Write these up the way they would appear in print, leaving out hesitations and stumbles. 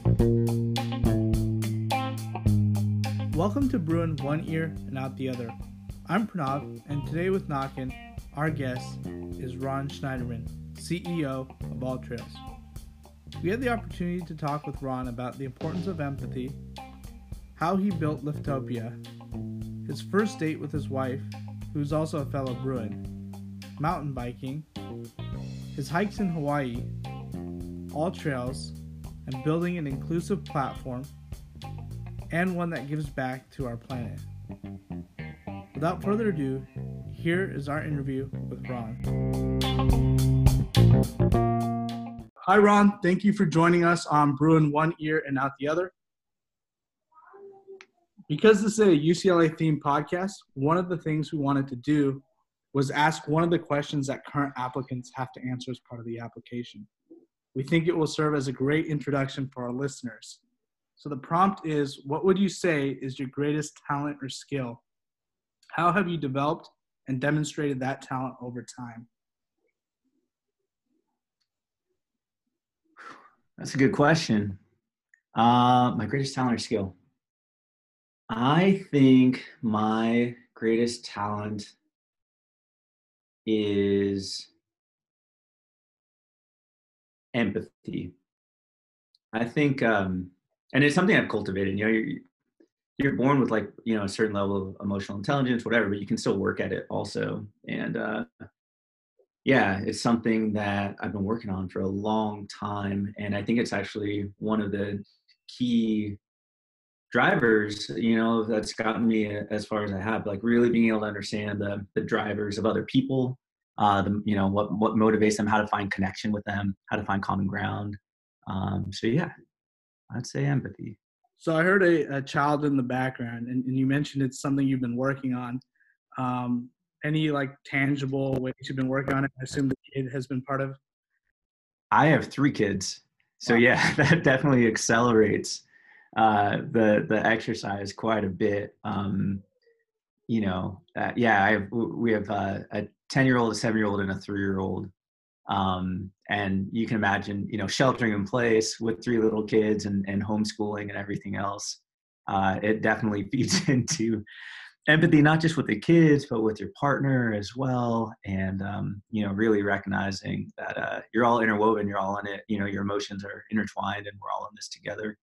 Welcome to Bruin One Ear and Out the Other. I'm Pranav, and today with Knockin', our guest is Ron Schneiderman, CEO of All Trails. We had the opportunity to talk with Ron about the importance of empathy, how he built Liftopia, his first date with his wife, who's also a fellow Bruin, mountain biking, his hikes in Hawaii, All Trails, and building an inclusive platform and one that gives back to our planet. Without further ado, here is our interview with Ron. Hi, Ron. Thank you for joining us on Bruin One Ear and Out the Other. Because this is a UCLA-themed podcast, one of the things we wanted to do was ask one of the questions that current applicants have to answer as part of the application. We think it will serve as a great introduction for our listeners. So the prompt is, what would you say is your greatest talent or skill? How have you developed and demonstrated that talent over time? That's a good question. My greatest talent or skill? I think my greatest talent is empathy. I think, and it's something I've cultivated. You're born with a certain level of emotional intelligence, whatever, but you can still work at it also. And it's something that I've been working on for a long time. And I think it's actually one of the key drivers, that's gotten me as far as I have, really being able to understand the drivers of other people, what motivates them, how to find connection with them, how to find common ground. I'd say empathy. So I heard a child in the background, and you mentioned it's something you've been working on. Any tangible ways you've been working on it? I assume the kid has been part of. I have 3 kids, so wow. Yeah, that definitely accelerates the exercise quite a bit. We have a 10-year-old, a 7-year-old, and a 3-year-old. And you can imagine, sheltering in place with 3 little kids and homeschooling and everything else. It definitely feeds into empathy, not just with the kids, but with your partner as well. And, really recognizing that you're all interwoven, you're all in it, your emotions are intertwined and we're all in this together.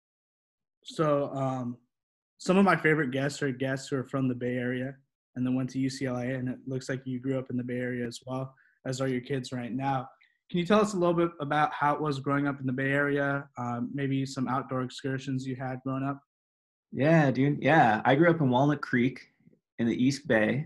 So some of my favorite guests are guests who are from the Bay Area and then went to UCLA, and it looks like you grew up in the Bay Area as well, as are your kids right now. Can you tell us a little bit about how it was growing up in the Bay Area, maybe some outdoor excursions you had growing up? Yeah, dude. Yeah, I grew up in Walnut Creek in the East Bay.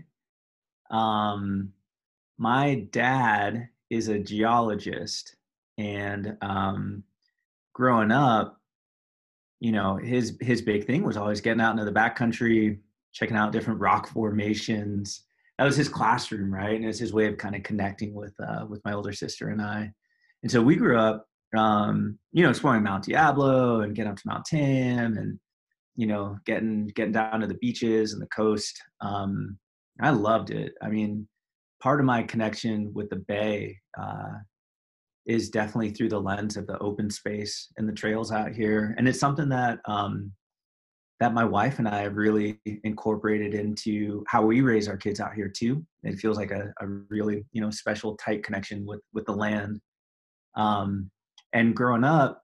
My dad is a geologist, and growing up, his big thing was always getting out into the backcountry, checking out different rock formations. That was his classroom, right? And it's his way of kind of connecting with my older sister and I. And so we grew up, exploring Mount Diablo and getting up to Mount Tam and, getting down to the beaches and the coast. I loved it. I mean, part of my connection with the Bay is definitely through the lens of the open space and the trails out here. And it's something that my wife and I have really incorporated into how we raise our kids out here too. It feels like a really, special, tight connection with the land. And growing up,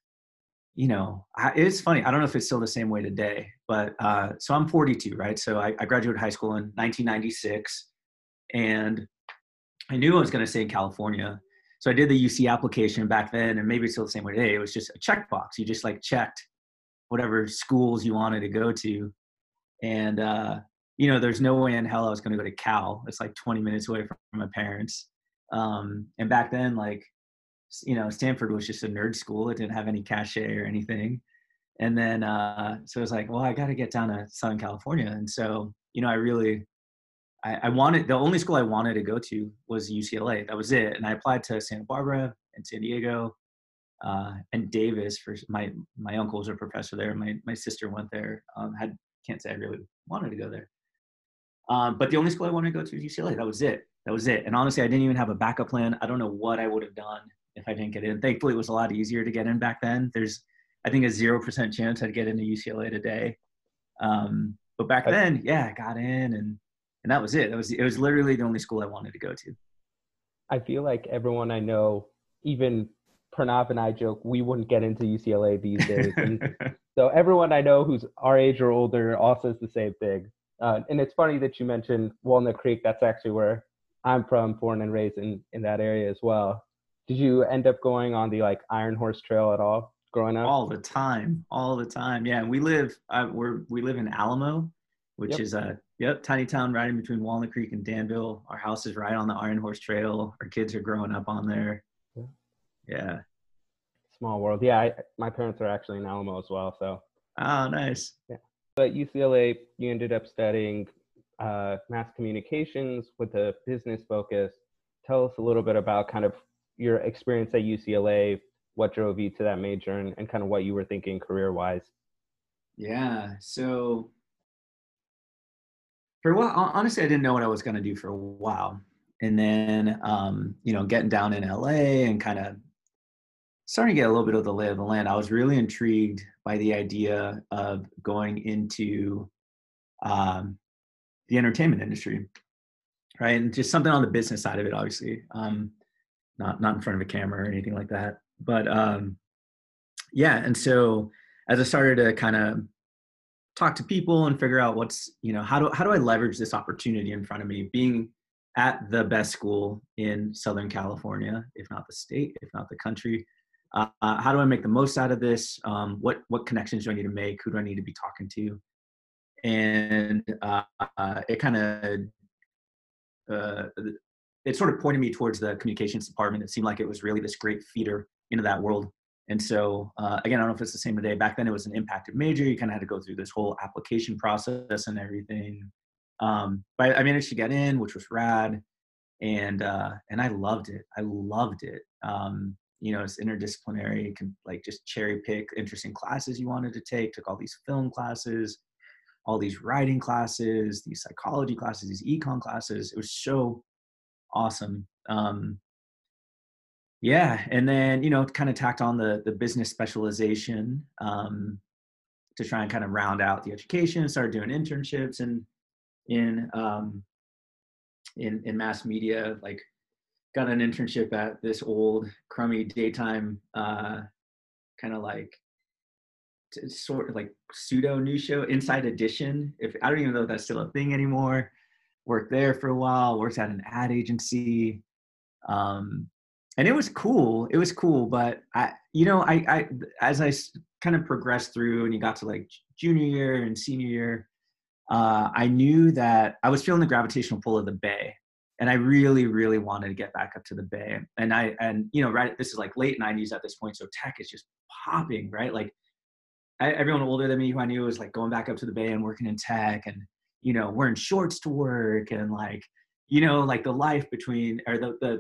it's funny. I don't know if it's still the same way today, but so I'm 42, right? So I graduated high school in 1996, and I knew I was going to stay in California. So I did the UC application back then, and maybe it's still the same way today. It was just a checkbox. You just checked whatever schools you wanted to go to. And, there's no way in hell I was going to go to Cal. It's 20 minutes away from my parents. And back then, Stanford was just a nerd school. It didn't have any cachet or anything. And then, so I was like, well, I got to get down to Southern California. And so, I wanted, the only school I wanted to go to was UCLA. That was it. And I applied to Santa Barbara and San Diego. And Davis, for my uncle was a professor there. My sister went there. Can't say I really wanted to go there. But the only school I wanted to go to was UCLA. That was it. And honestly, I didn't even have a backup plan. I don't know what I would have done if I didn't get in. Thankfully, it was a lot easier to get in back then. There's I think a 0% chance I'd get into UCLA today. But back then, yeah, I got in and that was it. It was literally the only school I wanted to go to. I feel like everyone I know, even Pranav and I joke, we wouldn't get into UCLA these days. And so everyone I know who's our age or older also says the same thing. And it's funny that you mentioned Walnut Creek. That's actually where I'm from, born and raised in that area as well. Did you end up going on the like Iron Horse Trail at all growing up? All the time. Yeah, we live in Alamo, which is a tiny town right in between Walnut Creek and Danville. Our house is right on the Iron Horse Trail. Our kids are growing up on there. Yeah. Small world. Yeah, my parents are actually in Alamo as well. So. Oh, nice. Yeah. But UCLA, you ended up studying mass communications with a business focus. Tell us a little bit about kind of your experience at UCLA, what drove you to that major, and kind of what you were thinking career-wise. Yeah. So for a while, honestly, I didn't know what I was going to do for a while. And then, getting down in LA and kind of starting to get a little bit of the lay of the land, I was really intrigued by the idea of going into the entertainment industry, right? And just something on the business side of it, obviously, not in front of a camera or anything like that. But yeah, and so as I started to kind of talk to people and figure out how do I leverage this opportunity in front of me, being at the best school in Southern California, if not the state, if not the country. How do I make the most out of this? What connections do I need to make? Who do I need to be talking to? And it kind of it sort of pointed me towards the communications department. It seemed like it was really this great feeder into that world. And so again, I don't know if it's the same today. Back then, it was an impacted major. You kind of had to go through this whole application process and everything. But I managed to get in, which was rad, and I loved it. It's interdisciplinary. You can like just cherry pick interesting classes you wanted to take. Took all these film classes, all these writing classes, these psychology classes, these econ classes. It was so awesome. Yeah, and then kind of tacked on the business specialization to try and kind of round out the education. Started doing internships in mass media, like got an internship at this old crummy daytime kind of like sort of like pseudo news show, Inside Edition. I don't even know if that's still a thing anymore. Worked there for a while, worked at an ad agency. And it was cool. But I as I kind of progressed through and you got to like junior year and senior year, I knew that I was feeling the gravitational pull of the Bay. And I really, really wanted to get back up to the Bay. And right, this is like late 90s at this point. So tech is just popping, right? Like everyone older than me who I knew was like going back up to the Bay and working in tech and, wearing shorts to work and like, like the life between, or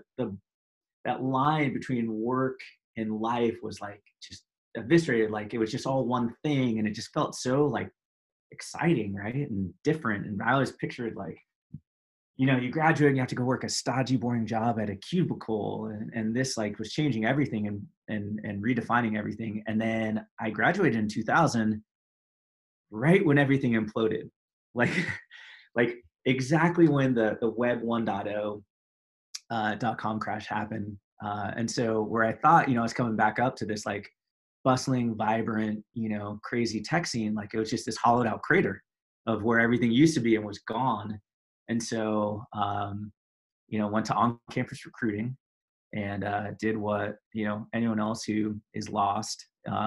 that line between work and life was like just eviscerated. Like it was just all one thing. And it just felt so like exciting, right? And different. And I always pictured like, you graduate and you have to go work a stodgy, boring job at a cubicle. And this like was changing everything and redefining everything. And then I graduated in 2000, right when everything imploded. Like exactly when the web 1.0 .com crash happened. And so where I thought, I was coming back up to this like bustling, vibrant, crazy tech scene, like it was just this hollowed out crater of where everything used to be and was gone. And so, went to on-campus recruiting and did what, anyone else who is lost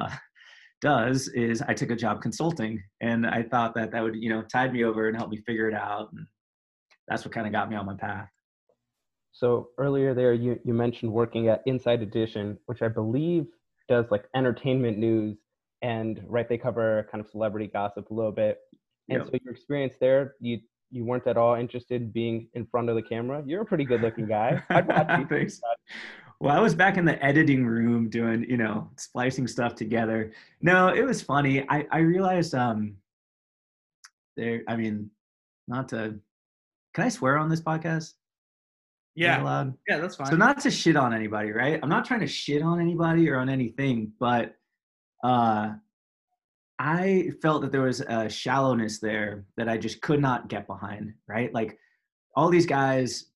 does, is I took a job consulting. And I thought that would, tide me over and help me figure it out. And that's what kind of got me on my path. So earlier there, you mentioned working at Inside Edition, which I believe does like entertainment news, and right, they cover kind of celebrity gossip a little bit. And so your experience there, you weren't at all interested in being in front of the camera. You're a pretty good looking guy. I'd watch you. Thanks. Well, I was back in the editing room doing, splicing stuff together. No, it was funny. I realized can I swear on this podcast? Yeah. Yeah, that's fine. So not to shit on anybody, right? I'm not trying to shit on anybody or on anything, but uh, I felt that there was a shallowness there that I just could not get behind, right? Like all these guys,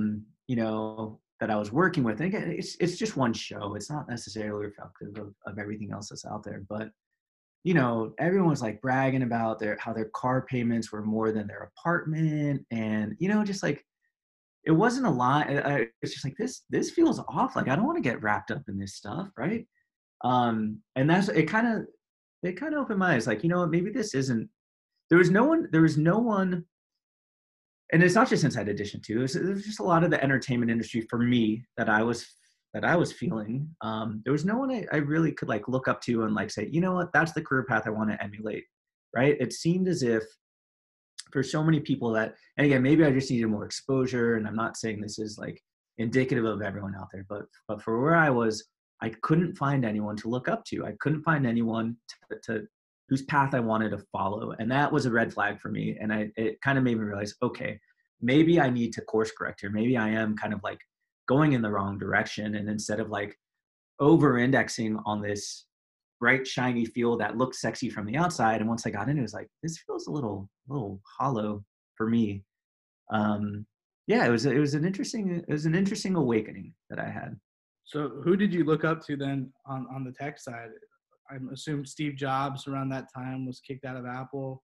that I was working with, and again, it's just one show. It's not necessarily reflective of everything else that's out there, but everyone was like bragging about how their car payments were more than their apartment, and just like it wasn't a lot. It's just like this feels off. Like I don't want to get wrapped up in this stuff, right? And that's it kind of opened my eyes. Like maybe this isn't. There was no one, and it's not just Inside Edition too. There's just a lot of the entertainment industry for me that I was feeling. There was no one I really could like look up to and like say, you know what, that's the career path I want to emulate, right? It seemed as if for so many people and again, maybe I just needed more exposure, and I'm not saying this is like indicative of everyone out there, but for where I was, I couldn't find anyone to look up to. I couldn't find anyone to whose path I wanted to follow. And that was a red flag for me. And it kind of made me realize, okay, maybe I need to course correct here. Maybe I am kind of like going in the wrong direction. And instead of like over indexing on this bright, shiny field that looked sexy from the outside, and once I got in, it was like, this feels a little hollow for me. Yeah, it was an interesting awakening that I had. So who did you look up to then on the tech side? I'm assuming Steve Jobs around that time was kicked out of Apple.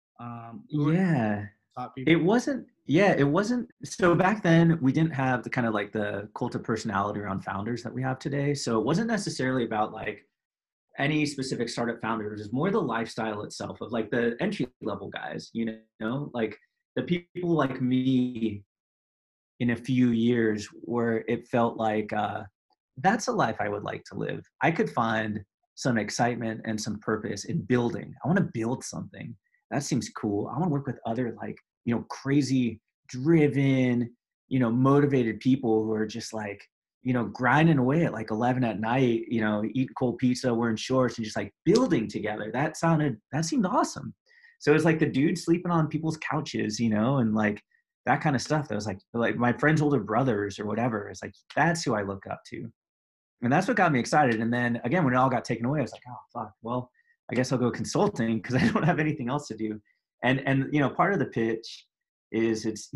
Yeah. Top people? It wasn't. So back then we didn't have the kind of like the cult of personality around founders that we have today. So it wasn't necessarily about like any specific startup founder. It was more the lifestyle itself of like the entry level guys, like the people like me in a few years where it felt like, that's a life I would like to live. I could find some excitement and some purpose in building. I want to build something. That seems cool. I want to work with other like, crazy, driven, motivated people who are just like, grinding away at like 11 at night, eating cold pizza, wearing shorts, and just like building together. That seemed awesome. So it was like the dude sleeping on people's couches, and like that kind of stuff. That was like my friend's older brothers or whatever. It's like, that's who I look up to. And that's what got me excited. And then again, when it all got taken away, I was like, oh, fuck, well, I guess I'll go consulting because I don't have anything else to do. And part of the pitch is it's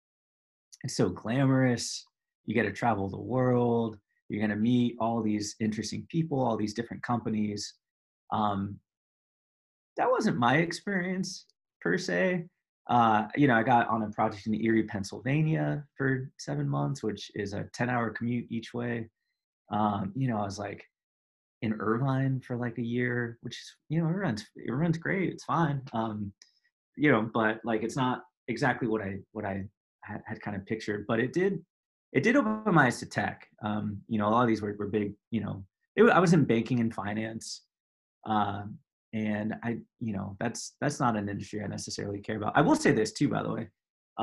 so glamorous. You get to travel the world. You're going to meet all these interesting people, all these different companies. That wasn't my experience per se. I got on a project in Erie, Pennsylvania for 7 months, which is a 10-hour commute each way. I was like in Irvine for like a year, which is, Irvine's great. It's fine. But like, it's not exactly what I had kind of pictured, but it did open my eyes to tech. A lot of these were big, I was in banking and finance. And that's not an industry I necessarily care about. I will say this too, by the way.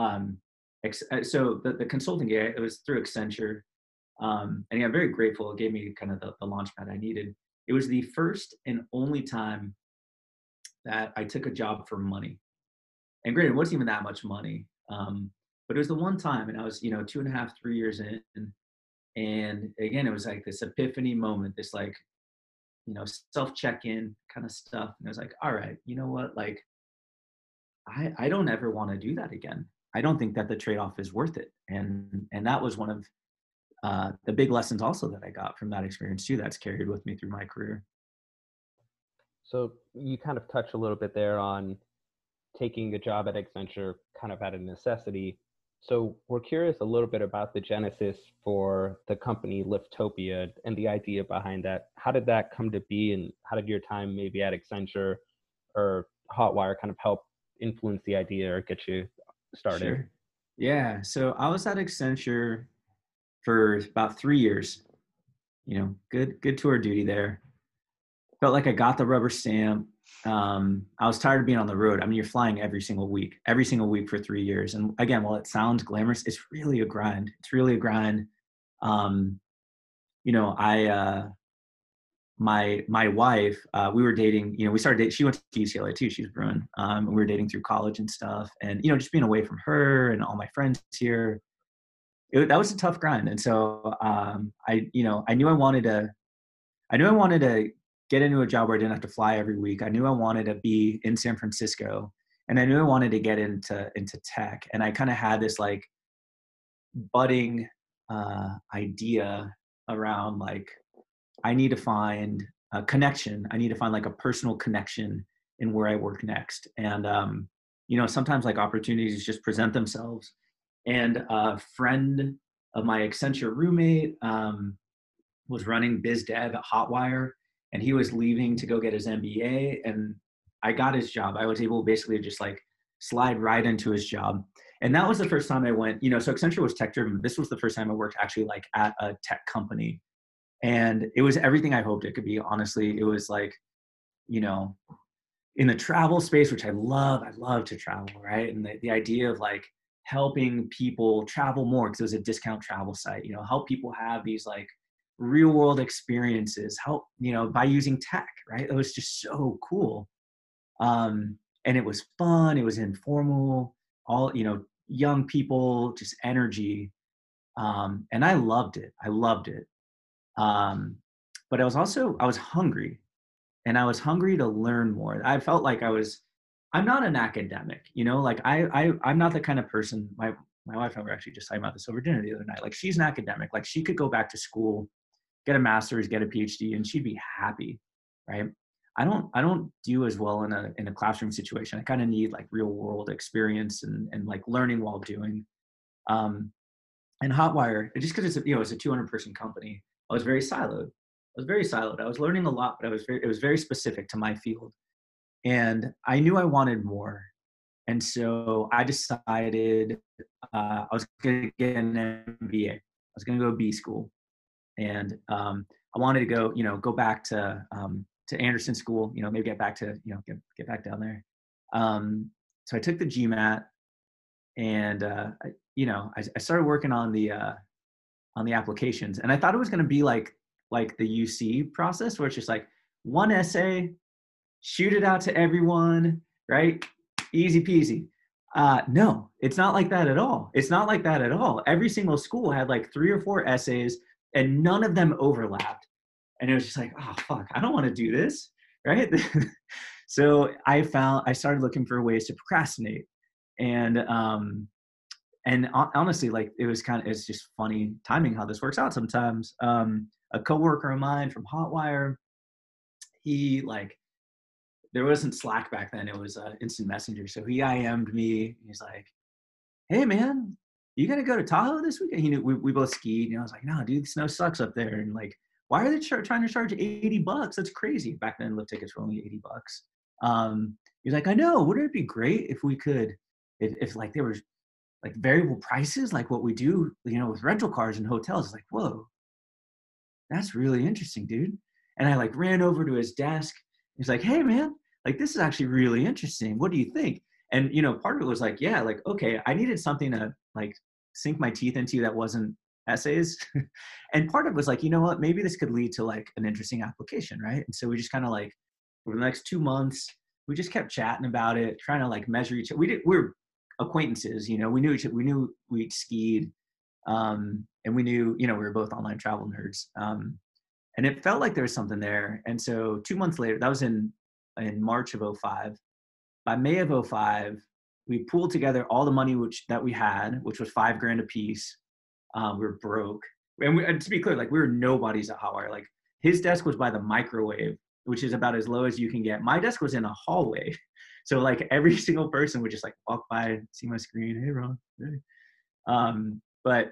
So the consulting gig, it was through Accenture. And I'm very grateful. It gave me kind of the launch pad I needed. It was the first and only time that I took a job for money. And granted, it wasn't even that much money. But it was the one time, and I was, 2.5, 3 years in. And again, it was like this epiphany moment, this like, self-check-in kind of stuff. And I was like, all right, you know what? Like, I don't ever want to do that again. I don't think that the trade-off is worth it. And that was one of the big lessons also that I got from that experience too, that's carried with me through my career. So you kind of touched a little bit there on taking a job at Accenture kind of out of necessity. So we're curious a little bit about the genesis for the company Liftopia and the idea behind that. How did that come to be, and how did your time maybe at Accenture or Hotwire kind of help influence the idea or get you started? Sure. Yeah. So I was at Accenture for about 3 years, good tour duty there. Felt like I got the rubber stamp. I was tired of being on the road. I mean, you're flying every single week for 3 years. And again, while it sounds glamorous, it's really a grind. My wife, we were dating, we started dating, she went to UCLA too. She's Bruin. We were dating through college and stuff, and, just being away from her and all my friends here, that was a tough grind. And so, I knew I wanted to get into a job where I didn't have to fly every week. I knew I wanted to be in San Francisco, and I knew I wanted to get into tech. And I kind of had this like budding idea around like, I need to find a connection. I need to find like a personal connection in where I work next. And, sometimes like opportunities just present themselves. And a friend of my Accenture roommate was running biz dev at Hotwire, and he was leaving to go get his MBA. And I got his job. I was able basically just like slide right into his job. And that was the first time I went, so Accenture was tech driven. This was the first time I worked actually like at a tech company. And it was everything I hoped it could be. Honestly, it was like, in the travel space, which I love to travel, right? And the idea of like helping people travel more, because it was a discount travel site, help people have these like real world experiences, help, by using tech, right? It was just so cool. And it was fun. It was informal, all, young people, just energy. And I loved it. But I was hungry, and I was hungry to learn more. I felt like I'm not an academic, like I'm not the kind of person, my wife and I were actually just talking about this over dinner the other night. Like, she's an academic, like she could go back to school, get a master's, get a PhD, and she'd be happy, right? I don't do as well in a classroom situation. I kind of need like real world experience and like learning while doing. And Hotwire, just because it's a 200 person company, I was very siloed. I was learning a lot, but it was very specific to my field. And I knew I wanted more. And so I decided I was going to get an MBA. I was going to go to B school. And I wanted to go back to Anderson School, maybe get back to, get back down there. So I took the GMAT, and I started working on the applications, and I thought it was going to be like the UC process, where it's just like one essay, shoot it out to everyone, right? Easy peasy. No, it's not like that at all. Every single school had like 3 or 4 essays, and none of them overlapped. And it was just like, oh, fuck, I don't want to do this, right? So I started looking for ways to procrastinate. And honestly, like, it's just funny timing how this works out sometimes. A coworker of mine from Hotwire, he there wasn't Slack back then, it was Instant Messenger. So he IM'd me. He's like, hey man, you gotta go to Tahoe this weekend? He knew we both skied, and I was like, no, dude, the snow sucks up there. And like, why are they trying to charge $80? That's crazy. Back then, lift tickets were only $80. He's like, I know. Wouldn't it be great if we could, if like there was like variable prices, like what we do, with rental cars and hotels? It's like, whoa, that's really interesting, dude. And I like ran over to his desk. He's like, hey man, like, this is actually really interesting. What do you think? And, part of it was like, yeah, like, okay, I needed something to like sink my teeth into that wasn't essays. And part of it was like, you know what, maybe this could lead to like an interesting application, right? And so we just kind of like, over the next 2 months, we just kept chatting about it, trying to like measure each other. We were acquaintances, we knew we'd skied, and we knew, we were both online travel nerds. And it felt like there was something there. And so 2 months later, that was in March of 2005. By May of 2005, we pooled together all the money that we had, which was $5,000 a piece. We were broke. And to be clear, like, we were nobodies at Hotwire. Like, his desk was by the microwave, which is about as low as you can get. My desk was in a hallway. So like every single person would just like walk by, see my screen. Hey, Ron. Hey. But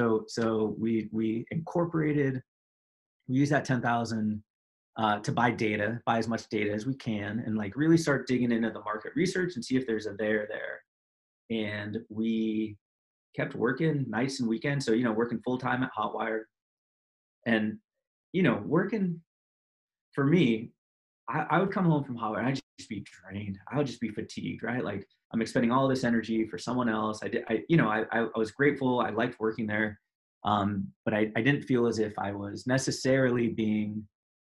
so we incorporated, we used that 10,000 to buy as much data as we can, and like really start digging into the market research and see if there's a there. And we kept working nights and weekends. So, working full time at Hotwire, and, working, for me, I would come home from Hotwire and I'd just be drained. I would just be fatigued, right? Like, I'm expending all this energy for someone else. I was grateful. I liked working there. But I didn't feel as if I was necessarily being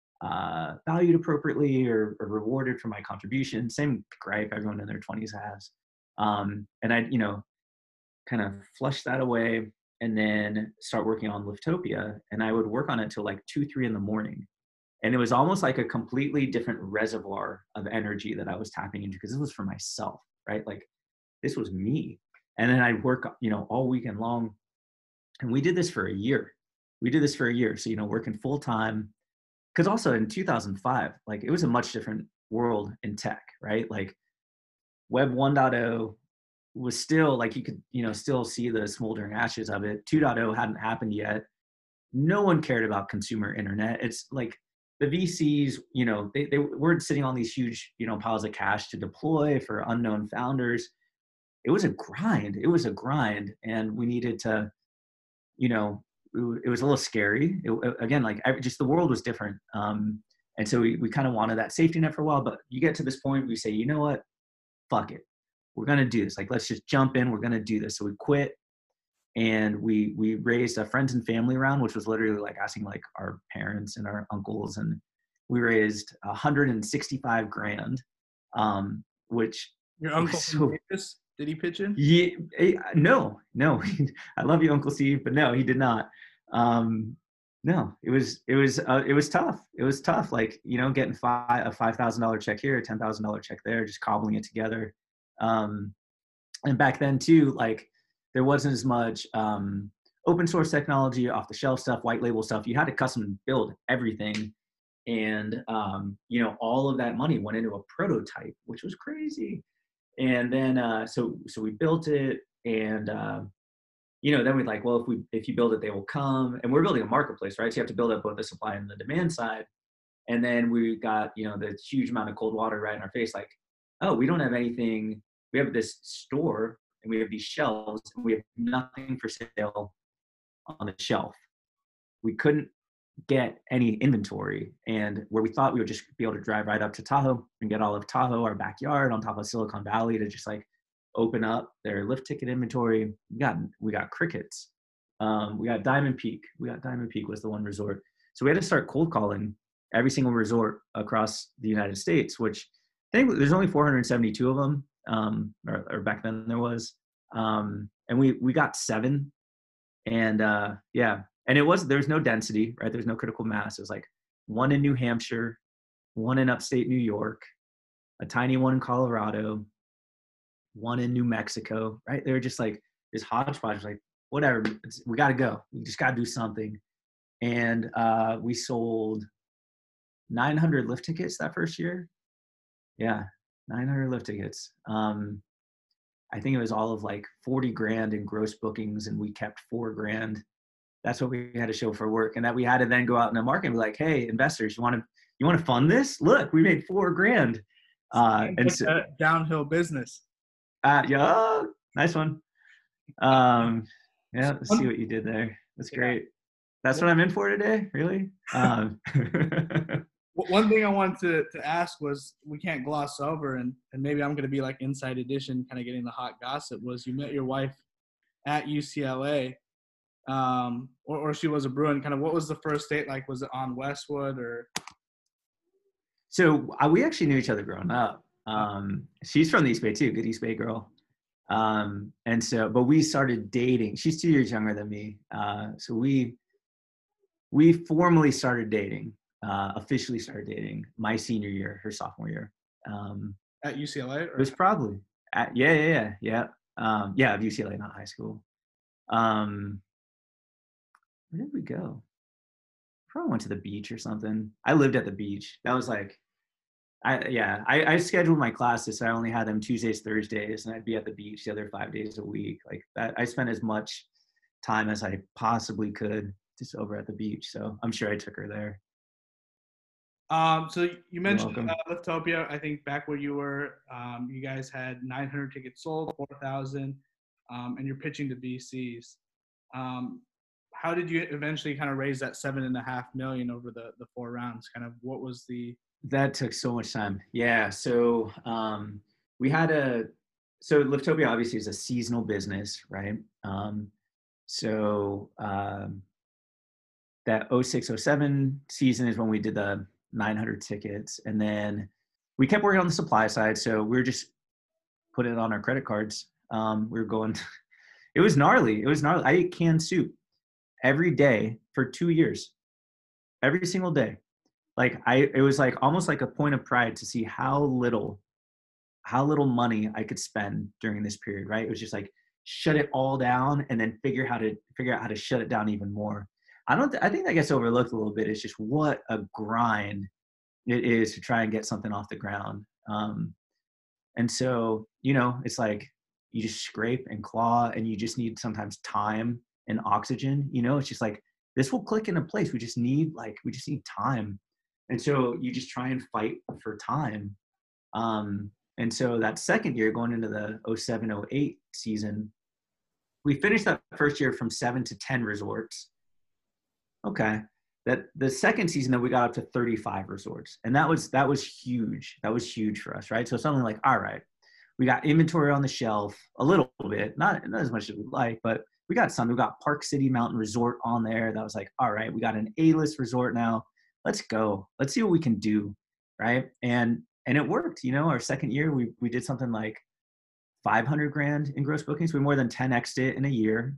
valued appropriately or rewarded for my contribution. Same gripe everyone in their 20s has. And I, kind of flush that away and then start working on Liftopia. And I would work on it till like 2, 3 in the morning. And it was almost like a completely different reservoir of energy that I was tapping into, because this was for myself, right? Like this was me. And then I'd work, all weekend long. And we did this for a year. So, working full time. Because also in 2005, like it was a much different world in tech, right? Like Web 1.0 was still like, you could, still see the smoldering ashes of it. 2.0 hadn't happened yet. No one cared about consumer internet. It's like the VCs, they weren't sitting on these huge, piles of cash to deploy for unknown founders. It was a grind. And we needed to, it was a little scary. Again, like just the world was different. And so we kind of wanted that safety net for a while, but you get to this point where you say, you know what, fuck it. We're going to do this. Like, let's just jump in. We're going to do this. So we quit, and we raised a friends and family round, which was literally like asking like our parents and our uncles. And we raised $165,000, which your uncle from Davis, did he pitch in? Yeah, no. I love you, Uncle Steve, but no, he did not. No, it was tough. It was tough. Like, getting a $5,000 check here, a $10,000 check there, just cobbling it together. And back then too, like there wasn't as much open source technology, off the shelf stuff, white label stuff. You had to custom build everything. And, all of that money went into a prototype, which was crazy. And then, so we built it, and, then we're like, well, if you build it, they will come. And we're building a marketplace, right? So you have to build up both the supply and the demand side. And then we got, the huge amount of cold water right in our face. Like, oh, we don't have anything. We have this store, and we have these shelves, and we have nothing for sale on the shelf. We couldn't get any inventory, and where we thought we would just be able to drive right up to Tahoe and get all of Tahoe, our backyard on top of Silicon Valley, to just like open up their lift ticket inventory. We got crickets. We got Diamond Peak. Was the one resort. So we had to start cold calling every single resort across the United States, which I think there's only 472 of them, or back then there was. And we got 7. And and there's no density, right? There's no critical mass. It was like 1 in New Hampshire, 1 in upstate New York, a tiny one in Colorado, 1 in New Mexico, right? They were just like this hodgepodge, like whatever, we got to go. We just got to do something. And we sold 900 lift tickets that first year. Yeah, 900 lift tickets. I think it was all of like 40 grand in gross bookings, and we kept 4 grand. That's what we had to show for work. And that we had to then go out in the market and be like, hey, investors, you want to fund this? Look, we made 4 grand. And so, downhill business. Yeah, nice one. Yeah, let's see what you did there. That's great. That's what I'm in for today, really. One thing I wanted to ask was, we can't gloss over, and maybe I'm going to be like Inside Edition, kind of getting the hot gossip, was you met your wife at UCLA, or she was a Bruin. Kind of, what was the first date like? Was it on Westwood or? So we actually knew each other growing up. She's from the East Bay too, good East Bay girl. And so, but we started dating. She's 2 years younger than me. So we formally started dating. Officially started dating my senior year, her sophomore year. At UCLA? It was probably at, yeah, of UCLA, not high school. Where did we go? Probably went to the beach or something. I lived at the beach. That was like, I scheduled my classes, so I only had them Tuesdays, Thursdays, and I'd be at the beach the other 5 days a week. Like that, I spent as much time as I possibly could just over at the beach. So I'm sure I took her there. So you mentioned Liftopia. I think back where you were, you guys had 900 tickets sold, 4,000, and you're pitching to VCs. How did you eventually kind of raise that $7.5 million over the 4 rounds? Kind of, what was the? That took so much time. Yeah. So we had so Liftopia obviously is a seasonal business, right? That 06-07 season is when we did the 900 tickets, and then we kept working on the supply side. So we were just putting it on our credit cards. We were going. It was gnarly. I ate canned soup every day for 2 years, every single day. like it was like almost like a point of pride to see how little money I could spend during this period, right? It was just like shut it all down and then figure out how to shut it down even more. I think that gets overlooked a little bit. It's just what a grind it is to try and get something off the ground. And so, it's like you just scrape and claw, and you just need sometimes time and oxygen. It's just like this will click into place. We just need time. And so you just try and fight for time. And so that second year, going into the 07-08 season, we finished that first year from 7 to 10 resorts. Okay. That the second season that we got up to 35 resorts. And that was huge. That was huge for us, right? So something like, all right, we got inventory on the shelf a little bit, not as much as we'd like, but we got some. We got Park City Mountain Resort on there. That was like, all right, we got an A-list resort now. Let's go. Let's see what we can do, right? And it worked. Our second year, we did something like $500,000 in gross bookings. We more than 10x'd it in a year.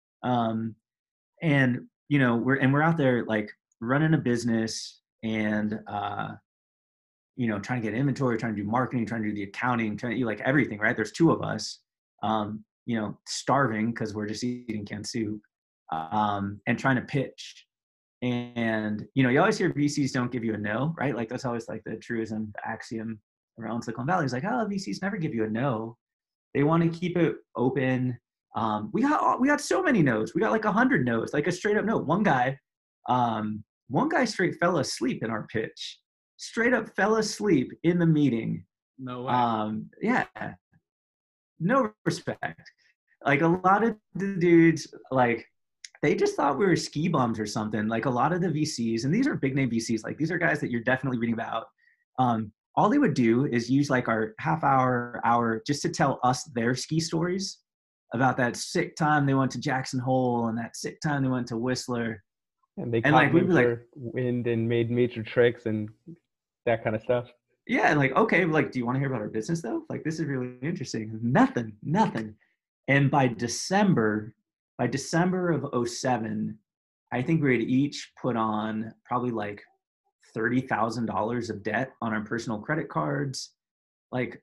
And we're out there like running a business and trying to get inventory, trying to do marketing, trying to do the accounting, trying to eat like everything, right? There's two of us, starving because we're just eating canned soup, and trying to pitch. And, you always hear VCs don't give you a no, right? Like that's always like the truism, the axiom around Silicon Valley is like, oh, VCs never give you a no. They want to keep it open. We got so many no's. We got like 100 no's, like a straight up no. One guy straight fell asleep in our pitch. Straight up fell asleep in the meeting. No way. Yeah. No respect. Like a lot of the dudes, like they just thought we were ski bums or something. Like a lot of the VCs, and these are big name VCs, like these are guys that you're definitely reading about. All they would do is use like our half hour just to tell us their ski stories about that sick time they went to Jackson Hole and that sick time they went to Whistler. And they caught wind and made major tricks and that kind of stuff. Yeah, like, okay, like, do you want to hear about our business though? Like, this is really interesting. Nothing. And by December of 07, I think we had each put on probably like $30,000 of debt on our personal credit cards. Like,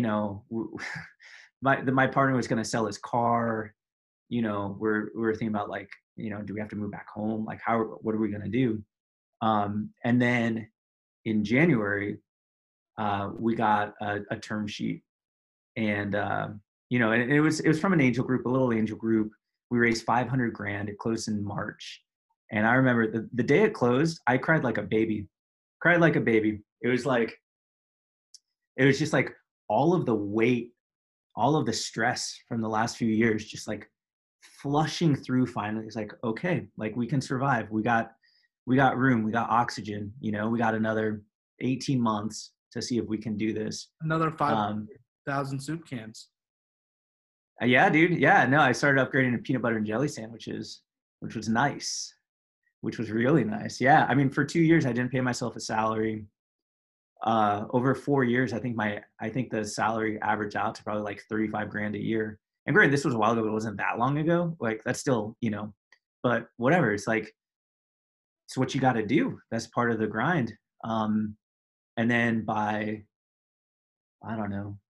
my partner was going to sell his car. We're thinking about like, do we have to move back home? Like, what are we going to do? And then in January, we got a term sheet, and and it was from an angel group, a little angel group. We raised $500,000. It closed in March, and I remember the day it closed, I cried like a baby. It was just like all of the weight, all of the stress from the last few years, just like flushing through. Finally, it's like, okay, like we can survive. We got room. We got oxygen. We got another 18 months to see if we can do this. Another 5,000 soup cans. Yeah, dude. Yeah, no, I started upgrading to peanut butter and jelly sandwiches, which was nice, which was really nice. Yeah, I mean, for 2 years, I didn't pay myself a salary. Over 4 years, I think the salary averaged out to probably like $35,000 a year. And granted, this was a while ago, but it wasn't that long ago. Like that's still, but whatever. It's like, it's what you got to do. That's part of the grind. And then by, I don't know,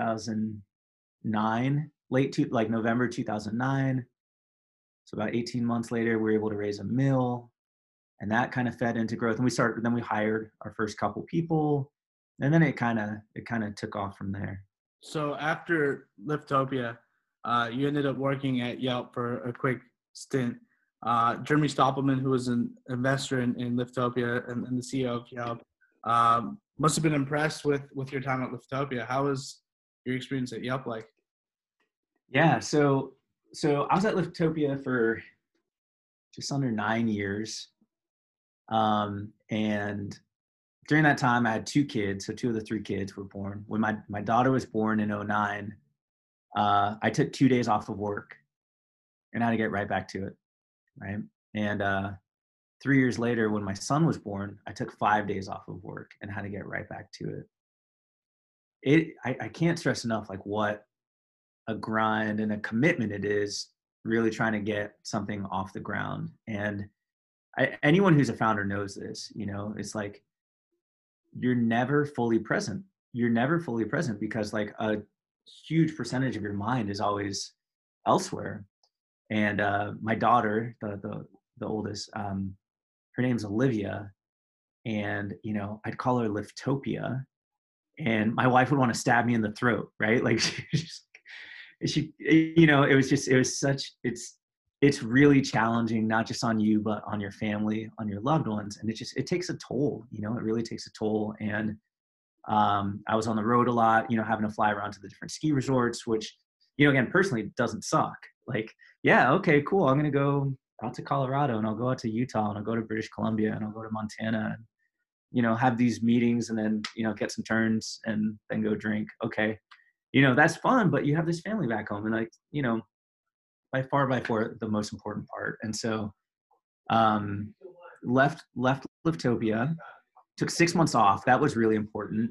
2009, like November 2009. So about 18 months later, we were able to raise $1 million, and that kind of fed into growth. And then we hired our first couple people, and then it kind of took off from there. So after Liftopia, you ended up working at Yelp for a quick stint. Jeremy Stoppelman, who was an investor in Liftopia and the CEO of Yelp, must have been impressed with your time at Liftopia. How was your experience at Yelp like? Yeah, so I was at Liftopia for just under 9 years. And during that time, I had 2 kids. So 2 of the 3 kids were born. When my daughter was born in 2009, I took 2 days off of work and had to get right back to it, right? And 3 years later, when my son was born, I took 5 days off of work and had to get right back to it. I can't stress enough like what a grind and a commitment it is really trying to get something off the ground. And anyone who's a founder knows this. It's like you're never fully present. You're never fully present because like a huge percentage of your mind is always elsewhere. And my daughter, the oldest, her name's Olivia, and you know, I'd call her Liftopia, and my wife would want to stab me in the throat, right? Like she, you know, it's really challenging, not just on you, but on your family, on your loved ones. And it takes a toll, you know, it really takes a toll. And I was on the road a lot, you know, having to fly around to the different ski resorts, which, you know, again, personally doesn't suck. Like, yeah, okay, cool. I'm going to go out to Colorado, and I'll go out to Utah, and I'll go to British Columbia, and I'll go to Montana, and, you know, have these meetings, and then, you know, get some turns and then go drink. Okay. You know, that's fun, but you have this family back home, and like, you know, by far the most important part. And so left Liftopia, took 6 months off. That was really important.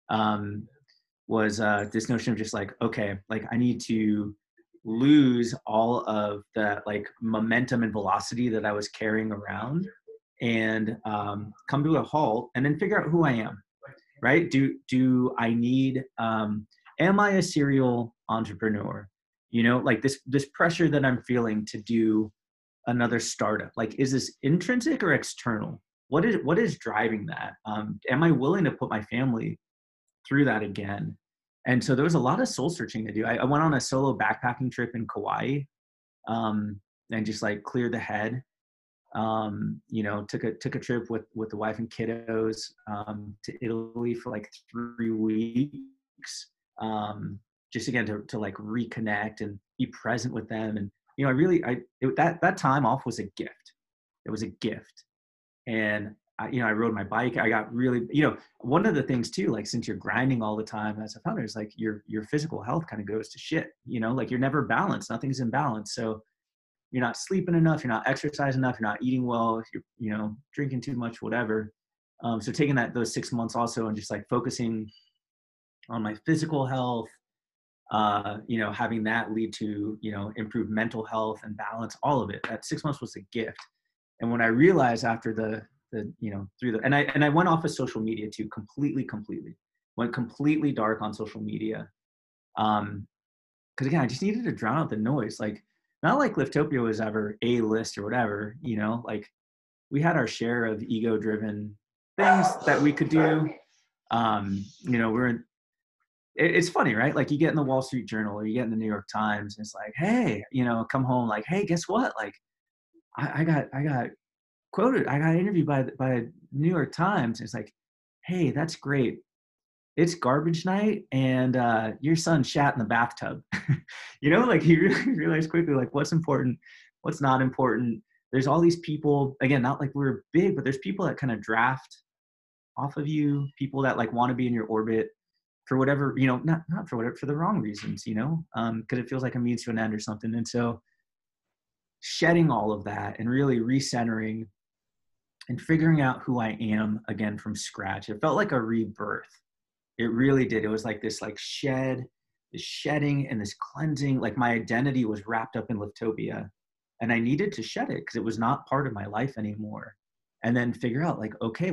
Was this notion of just like, okay, like I need to lose all of the like momentum and velocity that I was carrying around, and come to a halt, and then figure out who I am, right? Do I need, am I a serial entrepreneur? You know, like this pressure that I'm feeling to do another startup, like, is this intrinsic or external? What is driving that? Am I willing to put my family through that again? And so there was a lot of soul searching to do. I went on a solo backpacking trip in Kauai, and just like cleared the head. You know, took a trip with the wife and kiddos to Italy for like 3 weeks. Just again to like reconnect and be present with them. And, you know, that time off was a gift. It was a gift. And I rode my bike. I got really, you know, one of the things too, like, since you're grinding all the time as a founder, is like your physical health kind of goes to shit, you know, like you're never balanced. Nothing's in balance. So you're not sleeping enough, you're not exercising enough, you're not eating well, you're, you know, drinking too much, whatever. So taking those 6 months also, and just like focusing on my physical health, you know, having that lead to, you know, improved mental health and balance, all of it. That 6 months was a gift. And when I realized after the you know, and I went off of social media too, completely, went completely dark on social media. Cause again, I just needed to drown out the noise. Like, not like Liftopia was ever A-list or whatever, you know, like we had our share of ego driven things that we could do. You know, it's funny, right? Like, you get in the Wall Street Journal or you get in the New York Times, and it's like, hey, you know, come home, like, hey, guess what? Like, I got quoted, I got interviewed by New York Times. It's like, hey, that's great. It's garbage night, and your son shat in the bathtub. You know, like, you really realize quickly, like, what's important, what's not important. There's all these people, again, not like we're big, but there's people that kind of draft off of you, people that like want to be in your orbit for whatever, you know, not for whatever, for the wrong reasons, you know, because it feels like a means to an end or something. And so shedding all of that and really recentering and figuring out who I am again from scratch, it felt like a rebirth. It really did. It was like this this shedding and this cleansing. Like, my identity was wrapped up in Liftopia, and I needed to shed it because it was not part of my life anymore. And then figure out, like, okay,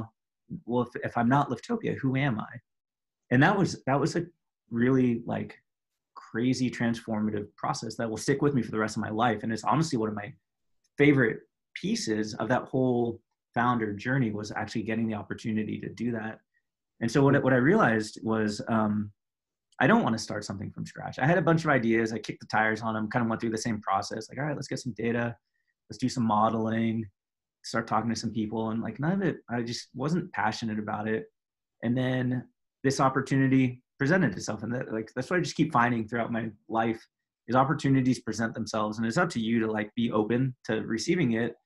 if I'm not Liftopia, who am I? And that was a really like crazy transformative process that will stick with me for the rest of my life. And it's honestly one of my favorite pieces of that whole founder journey, was actually getting the opportunity to do that. And so what I realized was, I don't want to start something from scratch. I had a bunch of ideas. I kicked the tires on them, kind of went through the same process. Like, all right, let's get some data. Let's do some modeling, start talking to some people. And like, none of it, I just wasn't passionate about it. And then this opportunity presented itself. And that's what I just keep finding throughout my life, is opportunities present themselves. And it's up to you to like be open to receiving it.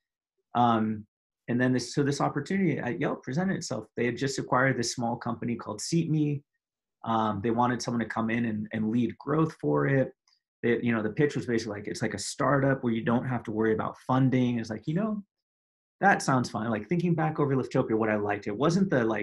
And then this opportunity at Yelp presented itself. They had just acquired this small company called SeatMe. They wanted someone to come in and lead growth for it. You know, the pitch was basically like, it's like a startup where you don't have to worry about funding. It's like, you know, that sounds fine. Like, thinking back over Liftopia, what I liked, it wasn't the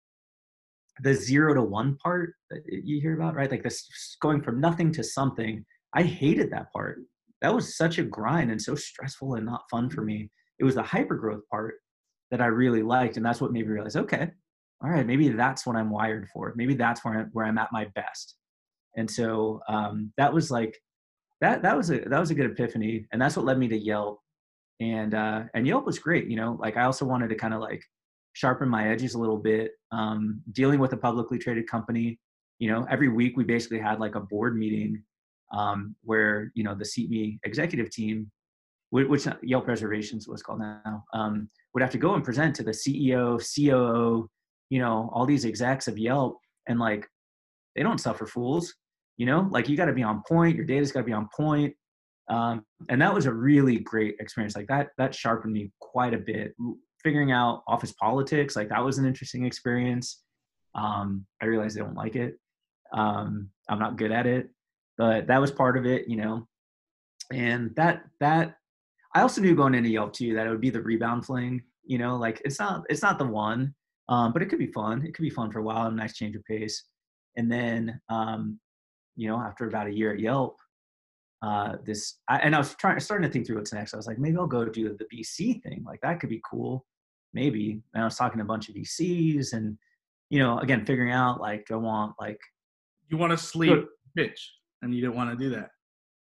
0 to 1 part that you hear about, right? Like, this going from nothing to something. I hated that part. That was such a grind and so stressful and not fun for me. It was the hyper growth part that I really liked. And that's what made me realize, okay, all right, maybe that's what I'm wired for. Maybe that's where I'm at my best. And so that was like, that was a good epiphany. And that's what led me to Yelp. And Yelp was great. Like I also wanted to kind of like sharpen my edges a little bit, dealing with a publicly traded company. Every week we basically had like a board meeting where, the SeatMe executive team, which Yelp Reservations was called now, would have to go and present to the CEO, COO, all these execs of Yelp. And like, they don't suffer fools, like you got to be on point. Your data's got to be on point. And that was a really great experience. Like that sharpened me quite a bit. Figuring out office politics, like that was an interesting experience. I realized I don't like it. I'm not good at it, but that was part of it, and that I also knew going into Yelp too, that it would be the rebound fling, like it's not the one, but it could be fun. It could be fun for a while, a nice change of pace. And then, after about a year at Yelp, I was starting to think through what's next. I was like, maybe I'll go do the VC thing. Like that could be cool. Maybe. And I was talking to a bunch of VCs and, again, figuring out like, do I want like, you want to sleep pitch and you didn't want to do that.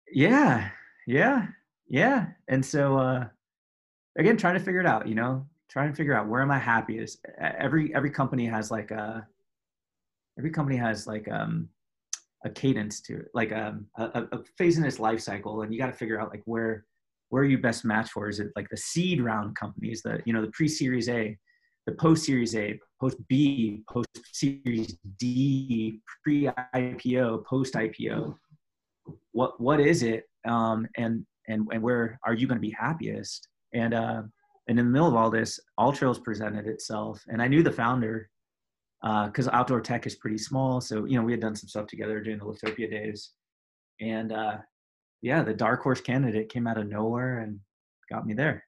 Yeah. And so, again, trying to figure it out, trying to figure out where am I happiest. Every company has like a cadence to it, like a phase in its life cycle. And you got to figure out like where are you best matched for? Is it like the seed round companies, the pre-series A, the post-series A, post-B, post-series D, pre-IPO, post-IPO? What is it? And where are you going to be happiest? And in the middle of all this, AllTrails presented itself, and I knew the founder because Outdoor Tech is pretty small. So we had done some stuff together during the Liftopia days, and the dark horse candidate came out of nowhere and got me there.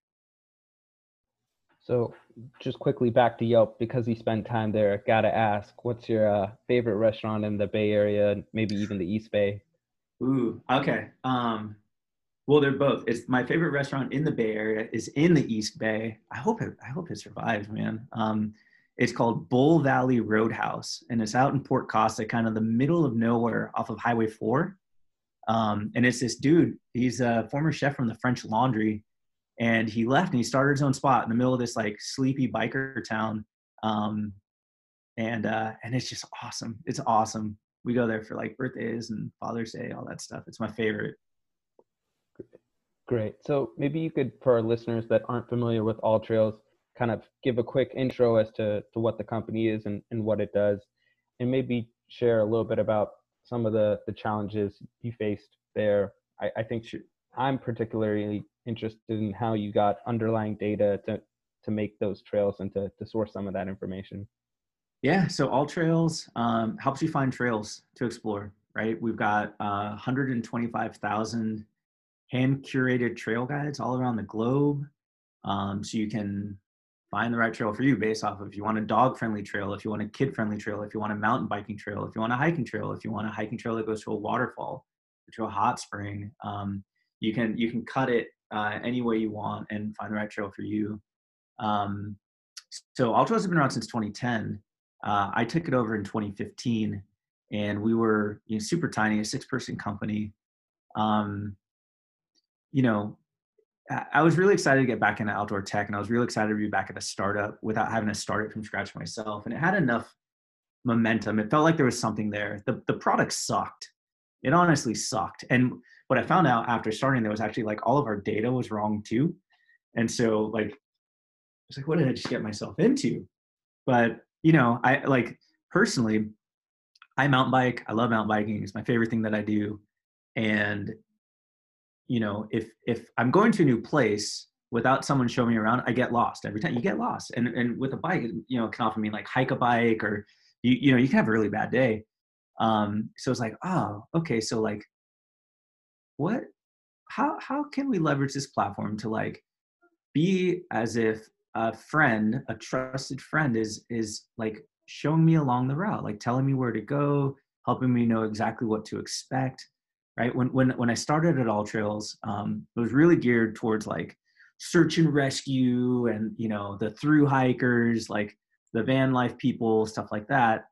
So just quickly back to Yelp, because you spend time there, gotta ask, what's your favorite restaurant in the Bay Area, maybe even the East Bay? Ooh, okay. Well, they're both. It's my favorite restaurant in the Bay Area is in the East Bay. I hope it survives, man. It's called Bull Valley Roadhouse, and it's out in Port Costa, kind of the middle of nowhere off of Highway 4. And it's this dude, he's a former chef from the French Laundry, and he left and he started his own spot in the middle of this like sleepy biker town. And it's just awesome. It's awesome. We go there for like birthdays and Father's Day, all that stuff. It's my favorite. Great. So maybe you could, for our listeners that aren't familiar with AllTrails, kind of give a quick intro as to what the company is and what it does, and maybe share a little bit about some of the challenges you faced there. I think I'm particularly interested in how you got underlying data to make those trails and to source some of that information. Yeah, so AllTrails helps you find trails to explore, right? We've got 125,000 hand-curated trail guides all around the globe. So you can find the right trail for you based off of if you want a dog-friendly trail, if you want a kid-friendly trail, if you want a mountain biking trail, if you want a hiking trail, if you want a hiking trail that goes to a waterfall, or to a hot spring. You can cut it any way you want and find the right trail for you. So AllTrails has been around since 2010. I took it over in 2015, and we were super tiny, a 6-person company. I was really excited to get back into outdoor tech, and I was really excited to be back at a startup without having to start it from scratch myself. And it had enough momentum. It felt like there was something there. The product sucked. It honestly sucked. And what I found out after starting there was actually like all of our data was wrong too. And so like, I was like, what did I just get myself into? But, I like personally, I mountain bike. I love mountain biking. It's my favorite thing that I do. And if I'm going to a new place without someone showing me around, I get lost every time. You get lost, and with a bike, it can often mean like hike a bike, or you can have a really bad day. So it's like, oh, okay, so like, how can we leverage this platform to like be as if a trusted friend is like showing me along the route, like telling me where to go, helping me know exactly what to expect. Right. When I started at AllTrails, it was really geared towards like search and rescue and, the through hikers, like the van life people, stuff like that.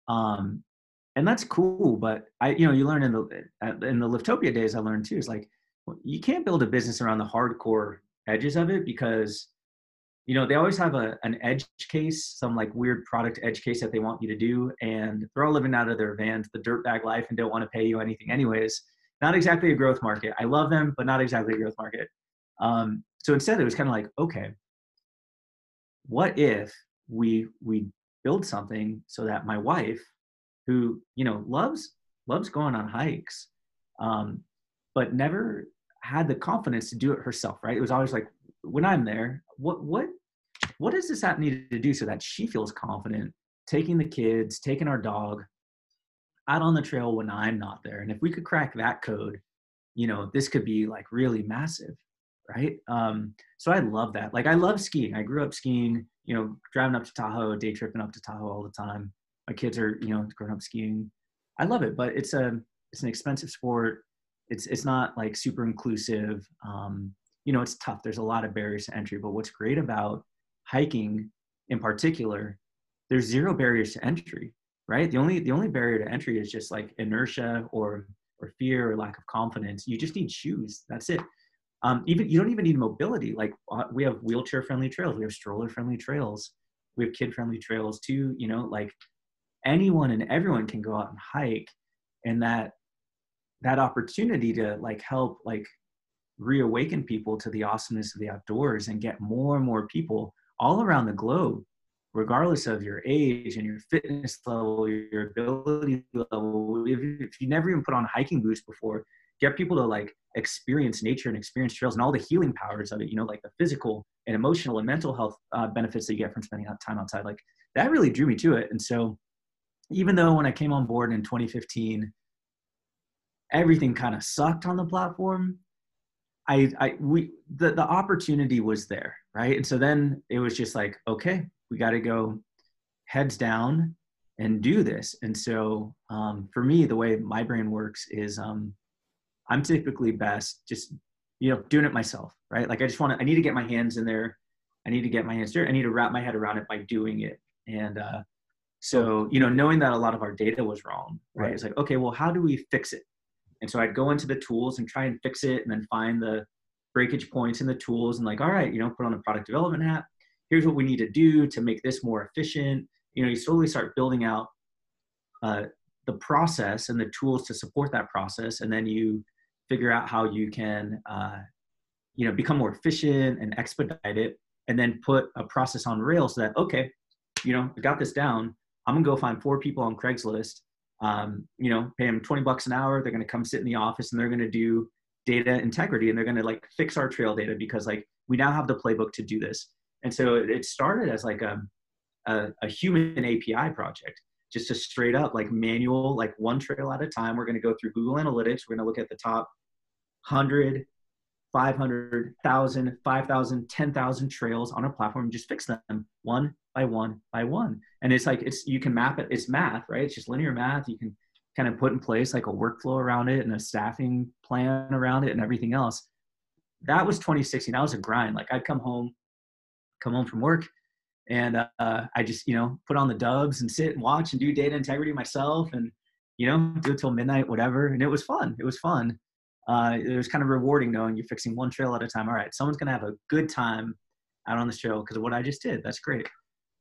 And that's cool. But you learn in the Liftopia days, I learned too, is like, you can't build a business around the hardcore edges of it, because they always have an edge case, some like weird product edge case that they want you to do. And they're all living out of their vans, the dirtbag life, and don't want to pay you anything anyways. Not exactly a growth market. I love them, but not exactly a growth market. So instead it was kind of like, okay, what if we build something so that my wife, who, loves going on hikes, but never had the confidence to do it herself, right? It was always like, when I'm there, what does this app need to do so that she feels confident taking the kids, taking our dog out on the trail when I'm not there? And if we could crack that code, this could be like really massive, right? So I love that. Like, I love skiing. I grew up skiing, driving up to Tahoe, day tripping up to Tahoe all the time. My kids are, growing up skiing. I love it, but it's an expensive sport. It's not like super inclusive. It's tough. There's a lot of barriers to entry, but what's great about hiking in particular, there's zero barriers to entry, right? The only barrier to entry is just like inertia or fear or lack of confidence. You just need shoes. That's it. You don't even need mobility. Like, we have wheelchair friendly trails. We have stroller friendly trails. We have kid friendly trails too. Like, anyone and everyone can go out and hike, and that opportunity to like help like reawaken people to the awesomeness of the outdoors and get more and more people all around the globe, regardless of your age and your fitness level, your ability level. If you never even put on hiking boots before, get people to like experience nature and experience trails and all the healing powers of it, like the physical and emotional and mental health benefits that you get from spending time outside. Like, that really drew me to it. And so even though when I came on board in 2015, everything kind of sucked on the platform, the opportunity was there, right? And so then it was just like, okay, we got to go heads down and do this. And so for me, the way my brain works is I'm typically best just, doing it myself, right? Like, I need to get my hands in there. I need to get my hands dirty. I need to wrap my head around it by doing it. And so, knowing that a lot of our data was wrong, right? It's like, okay, well, how do we fix it? And so I'd go into the tools and try and fix it, and then find the breakage points in the tools and like, all right, put on a product development hat. Here's what we need to do to make this more efficient. You slowly start building out the process and the tools to support that process. And then you figure out how you can, become more efficient and expedite it, and then put a process on rails so that, okay, I got this down. I'm gonna go find 4 people on Craigslist, pay them $20 an hour. They're going to come sit in the office and they're going to do data integrity, and they're going to like fix our trail data, because like we now have the playbook to do this. And so it started as like a human API project, just a straight up like manual, like one trail at a time. We're going to go through Google Analytics. We're going to look at the top 100, 500, 1,000, 5,000, 10,000 trails on our platform and just fix them one by one by one. And it's like, you can map it. It's math, right? It's just linear math. You can kind of put in place like a workflow around it and a staffing plan around it and everything else. That was 2016. That was a grind. Like, I'd come home from work, and I just, put on the dubs and sit and watch and do data integrity myself, and, do it till midnight, whatever. And it was fun. It was fun. It was kind of rewarding knowing you're fixing one trail at a time. All right, someone's going to have a good time out on this trail because of what I just did. That's great.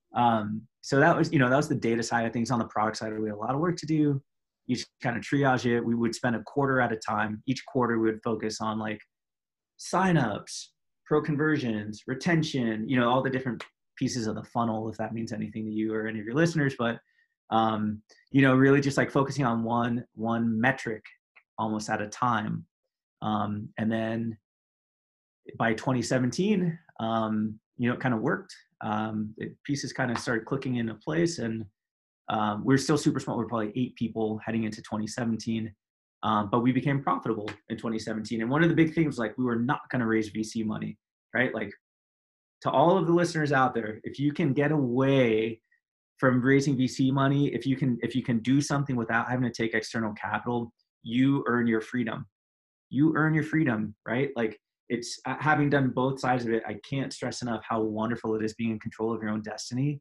So that was, that was the data side of things. On the product side, we had a lot of work to do. You just kind of triage it. We would spend a quarter at a time. Each quarter we would focus on like signups, pro conversions, retention, all the different pieces of the funnel, if that means anything to you or any of your listeners. But, really just like focusing on one metric almost at a time. And then by 2017, it kind of worked. Pieces kind of started clicking into place, and we're still super small. We're probably 8 people heading into 2017. But we became profitable in 2017. And one of the big things, like, we were not going to raise VC money, right? Like, to all of the listeners out there, if you can get away from raising VC money, if you can do something without having to take external capital, you earn your freedom. You earn your freedom, right? Like, it's having done both sides of it. I can't stress enough how wonderful it is being in control of your own destiny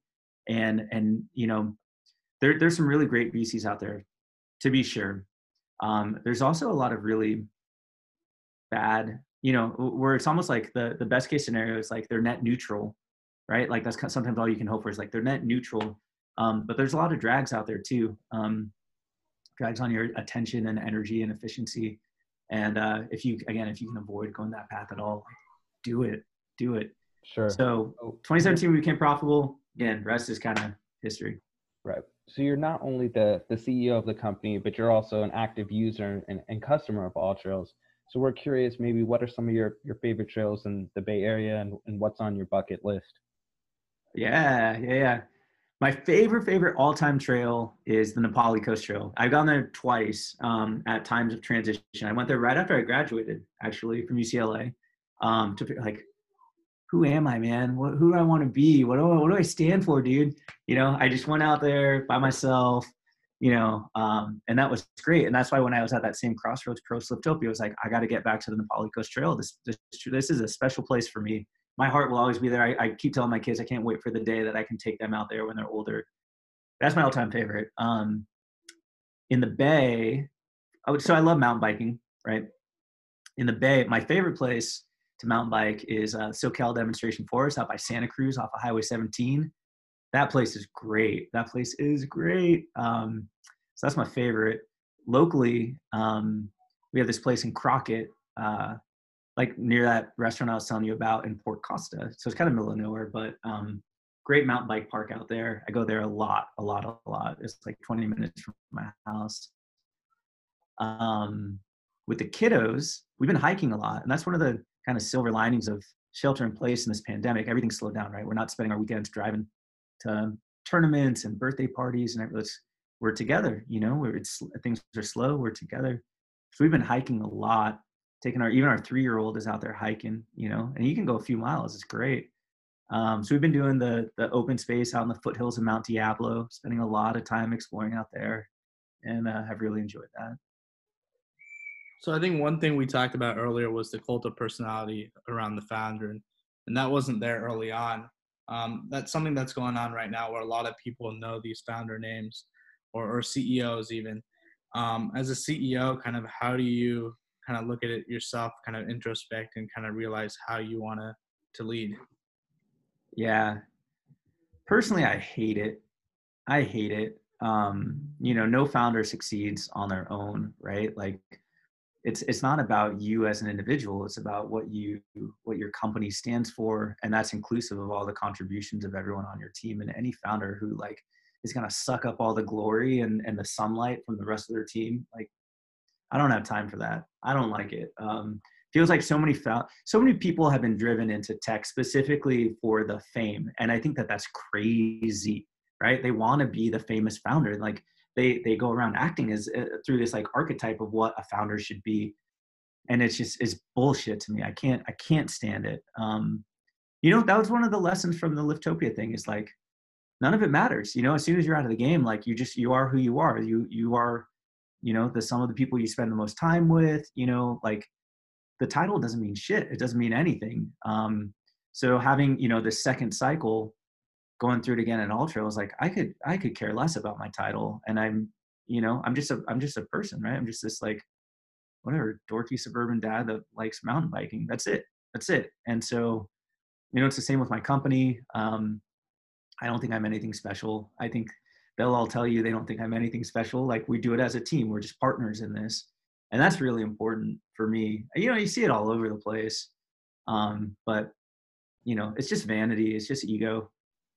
And there's some really great VCs out there, to be sure. There's also a lot of really bad, where it's almost like the best case scenario is like they're net neutral, right? Like that's sometimes all you can hope for is like they're net neutral. But there's a lot of drags out there too. Drags on your attention and energy and efficiency. And if you can avoid going that path at all, do it. Sure. So 2017 we became profitable. Again, rest is kind of history. Right. So you're not only the CEO of the company, but you're also an active user and customer of AllTrails. So we're curious, maybe what are some of your favorite trails in the Bay Area and what's on your bucket list? Yeah. My favorite all-time trail is the Nepali Coast Trail. I've gone there twice at times of transition. I went there right after I graduated, actually, from UCLA. To like, who am I, man? Who do I want to be? What do I stand for, dude? I just went out there by myself, and that was great. And that's why when I was at that same crossroads pro Sliftopia, I was like, I got to get back to the Nepali Coast Trail. This is a special place for me. My heart will always be there. I keep telling my kids I can't wait for the day that I can take them out there when they're older. That's my all-time favorite. In the Bay, I love mountain biking, right? In the Bay, my favorite place to mountain bike is SoCal Demonstration Forest out by Santa Cruz off of Highway 17. That place is great. So that's my favorite. Locally, we have this place in Crockett, like near that restaurant I was telling you about in Port Costa. So it's kind of middle of nowhere, but great mountain bike park out there. I go there a lot. It's like 20 minutes from my house. With the kiddos, we've been hiking a lot. And that's one of the kind of silver linings of shelter in place in this pandemic. Everything slowed down, right? We're not spending our weekends driving to tournaments and birthday parties and we're together, things are slow, we're together. So we've been hiking a lot. Even our 3-year-old is out there hiking, and you can go a few miles. It's great. So we've been doing the open space out in the foothills of Mount Diablo, spending a lot of time exploring out there, and have really enjoyed that. So I think one thing we talked about earlier was the cult of personality around the founder, and that wasn't there early on. That's something that's going on right now where a lot of people know these founder names or CEOs even. As a CEO, kind of how do you kind of look at it yourself, kind of introspect and kind of realize how you want to lead? Yeah. Personally, I hate it. No founder succeeds on their own, right? Like it's not about you as an individual. It's about what your company stands for. And that's inclusive of all the contributions of everyone on your team. And any founder who like is going to suck up all the glory and the sunlight from the rest of their team, like, I don't have time for that. I don't like it. Feels like so many people have been driven into tech specifically for the fame. And I think that's crazy, right? They want to be the famous founder. Like they go around acting as through this like archetype of what a founder should be. And it's bullshit to me. I can't stand it. That was one of the lessons from the Liftopia thing is like, none of it matters. As soon as you're out of the game, like you are who you are. You are, the sum of the people you spend the most time with, like the title doesn't mean shit. It doesn't mean anything. So having, the second cycle going through it again at AllTrails, like I could care less about my title. And I'm just a person, right? I'm just this like, whatever, dorky suburban dad that likes mountain biking. That's it. And so, it's the same with my company. I don't think I'm anything special. I think they'll all tell you they don't think I'm anything special. Like we do it as a team. We're just partners in this. And that's really important for me. You see it all over the place. But it's just vanity. It's just ego.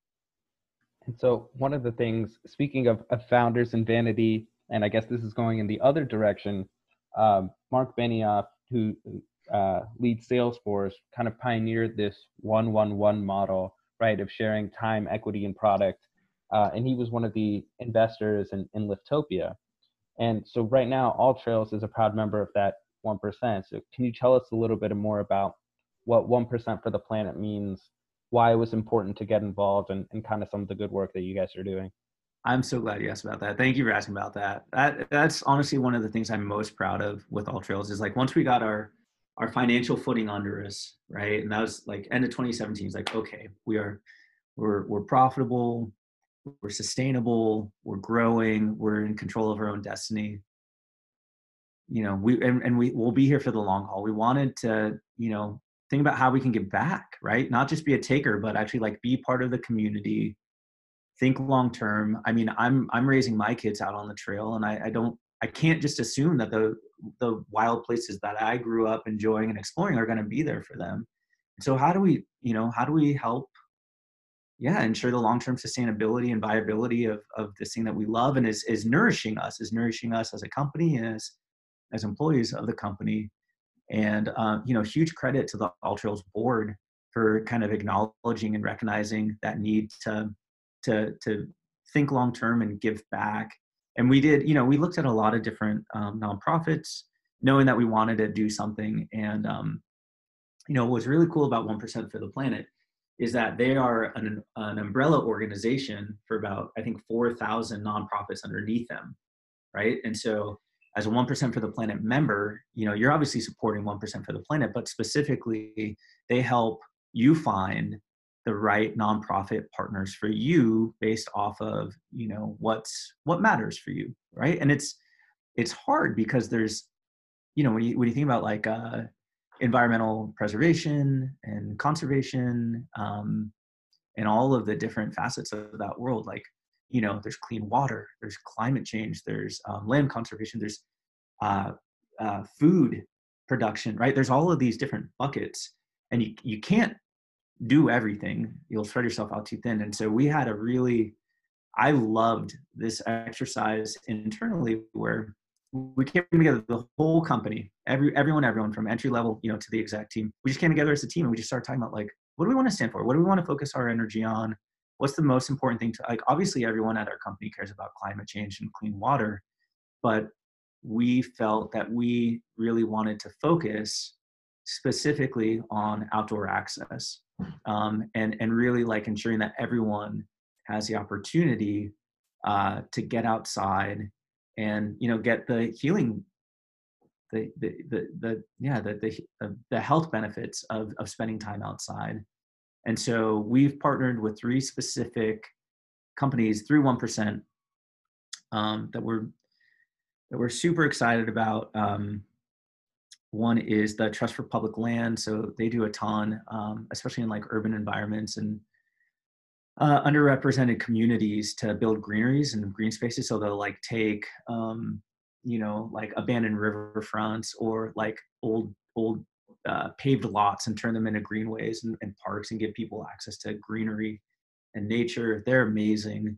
And so one of the things, speaking of founders and vanity, and I guess this is going in the other direction, Mark Benioff, who leads Salesforce, kind of pioneered this 1-1-1 model, right, of sharing time, equity, and product. And he was one of the investors in Liftopia. And so right now, AllTrails is a proud member of that 1%. So can you tell us a little bit more about what 1% for the planet means, why it was important to get involved, and kind of some of the good work that you guys are doing? I'm so glad you asked about that. Thank you for asking about that. That's honestly one of the things I'm most proud of with AllTrails is like once we got our financial footing under us, right? And that was like end of 2017. It's like, okay, we're profitable. we're sustainable, we're growing, we're in control of our own destiny. You know, we will be here for the long haul. We wanted to, you know, think about how we can give back, right? Not just be a taker, but actually like be part of the community, think long term. I mean, I'm raising my kids out on the trail, and I can't just assume that the wild places that I grew up enjoying and exploring are going to be there for them. So how do we help, yeah, ensure the long-term sustainability and viability of this thing that we love and is nourishing us as a company and as employees of the company. And you know, huge credit to the AllTrails board for kind of acknowledging and recognizing that need to think long term and give back. And we did, you know, we looked at a lot of different nonprofits, knowing that we wanted to do something. And you know, what's really cool about 1% for the Planet is that they are an umbrella organization for about, I think, 4,000 nonprofits underneath them, right? And so as a 1% for the Planet member, you know, you're obviously supporting 1% for the Planet, but specifically they help you find the right nonprofit partners for you based off of, you know, what matters for you, right? And it's hard because there's, you know, when you think about like environmental preservation and conservation, and all of the different facets of that world, like, you know, there's clean water, there's climate change, there's land conservation, there's food production, right? There's all of these different buckets, and you can't do everything. You'll spread yourself out too thin. And so I loved this exercise internally where we came together, the whole company, everyone from entry level, you know, to the exec team. We just came together as a team and we just started talking about like, what do we want to stand for? What do we want to focus our energy on? What's the most important thing to, like, obviously everyone at our company cares about climate change and clean water, but we felt that we really wanted to focus specifically on outdoor access, and really like ensuring that everyone has the opportunity to get outside and, you know, get the healing, the health benefits of spending time outside. And so we've partnered with 3 specific companies through 1%, that we're super excited about. One is the Trust for Public Land. So they do a ton, especially in like urban environments and underrepresented communities, to build greeneries and green spaces. So they'll like take, you know, like abandoned riverfronts or like old paved lots and turn them into greenways and parks and give people access to greenery and nature. They're amazing.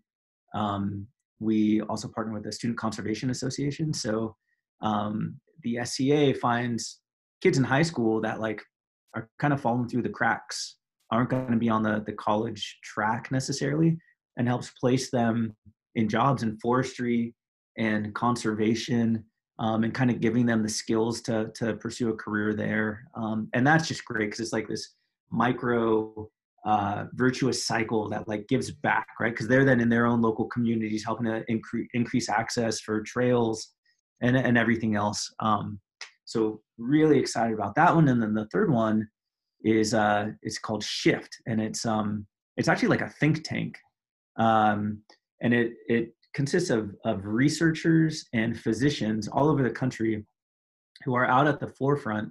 We also partner with the Student Conservation Association. So the SCA finds kids in high school that like are kind of falling through the cracks, aren't going to be on the college track necessarily, and helps place them in jobs in forestry and conservation, and kind of giving them the skills to pursue a career there. And that's just great because it's like this micro virtuous cycle that like gives back, right? Because they're then in their own local communities helping to increase access for trails and everything else. So really excited about that one. And then the third one is it's called Shift, and it's actually like a think tank, and it consists of researchers and physicians all over the country who are out at the forefront,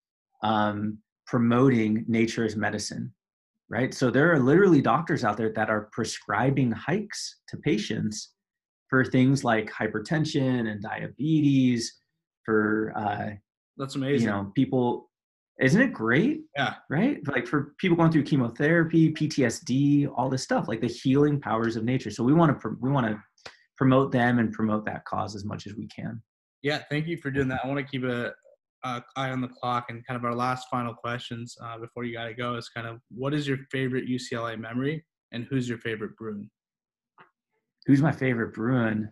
promoting nature as medicine, right? So there are literally doctors out there that are prescribing hikes to patients for things like hypertension and diabetes, for that's amazing. You know, people, isn't it great? Yeah. Right? Like for people going through chemotherapy, PTSD, all this stuff, like the healing powers of nature. So we want to promote them and promote that cause as much as we can. Yeah, thank you for doing that. I want to keep a eye on the clock, and kind of our last final questions before you got to go is kind of, what is your favorite UCLA memory, and who's your favorite Bruin? Who's my favorite Bruin?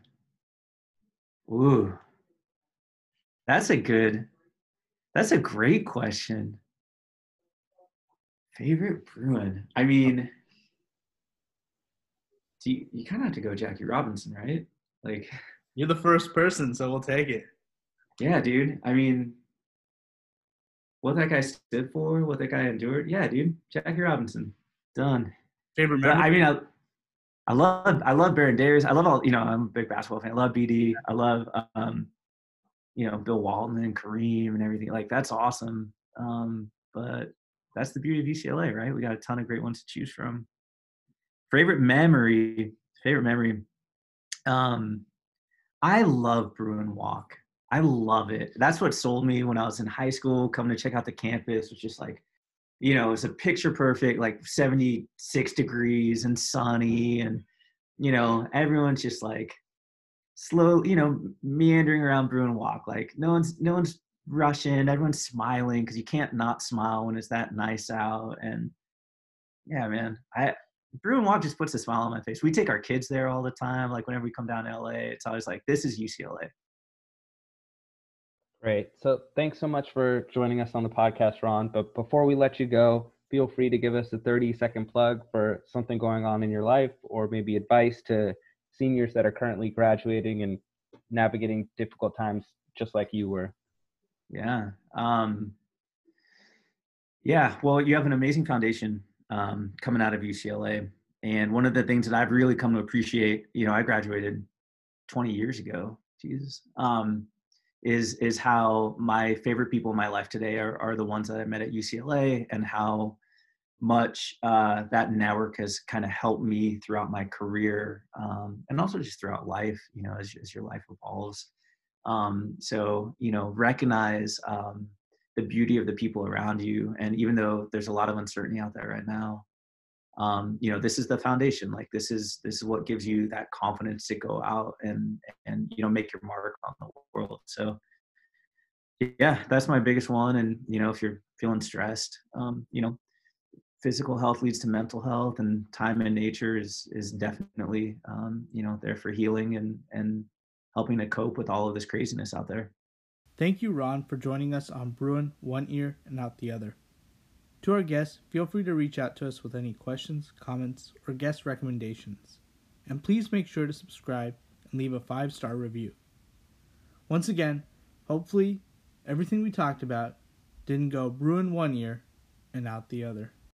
Ooh, that's a great question. Favorite Bruin? I mean, you kind of have to go Jackie Robinson, right? Like, you're the first person, so we'll take it. Yeah, dude. I mean, what that guy stood for, what that guy endured. Yeah, dude. Jackie Robinson. Done. Favorite memory? I mean, I love Baron Davis. I love all, I'm a big basketball fan. I love BD. I love, Bill Walton and Kareem and everything. Like, that's awesome. But that's the beauty of UCLA, right? We got a ton of great ones to choose from. Favorite memory. Um, I love Bruin Walk. I love it. That's what sold me when I was in high school, coming to check out the campus. It was just like, it's a picture perfect, like 76 degrees and sunny, and everyone's just like slow, meandering around Bruin Walk. Like no one's rushing, everyone's smiling because you can't not smile when it's that nice out. And yeah, man, Bruin Walk just puts a smile on my face. We take our kids there all the time. Like whenever we come down to LA, it's always like, this is UCLA. Great. So thanks so much for joining us on the podcast, Ron. But before we let you go, feel free to give us a 30-second plug for something going on in your life, or maybe advice to seniors that are currently graduating and navigating difficult times just like you were. Yeah. Well, you have an amazing foundation coming out of UCLA. And one of the things that I've really come to appreciate, I graduated 20 years ago, Jesus, is how my favorite people in my life today are the ones that I met at UCLA, and how much that network has kind of helped me throughout my career, and also just throughout life, as your life evolves. So, recognize the beauty of the people around you. And even though there's a lot of uncertainty out there right now, this is the foundation. Like this is what gives you that confidence to go out and make your mark on the world. So yeah, that's my biggest one. And if you're feeling stressed, physical health leads to mental health, and time in nature is definitely there for healing and helping to cope with all of this craziness out there. Thank you, Ron, for joining us on Bruin One Ear and Out the Other. To our guests, feel free to reach out to us with any questions, comments, or guest recommendations. And please make sure to subscribe and leave a 5-star review. Once again, hopefully everything we talked about didn't go Bruin one ear and out the other.